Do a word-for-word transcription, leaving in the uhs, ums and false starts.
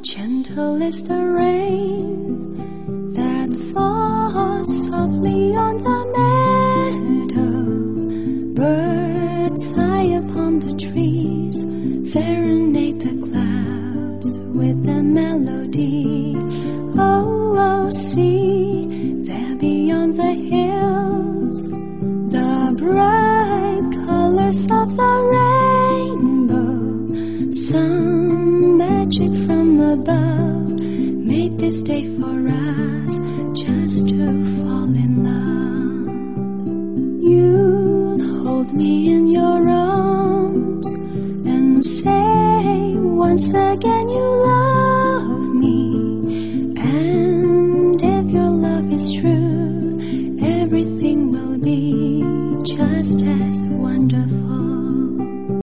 Gentle is the rain that falls softly on the meadow. Birds high upon the trees serenade the clouds with a melody. Oh, oh, see, there beyond the hills, the bright colors of the rainbow. Some magic from above made this day for us just to fall in love. You hold me in your arms and say once again you love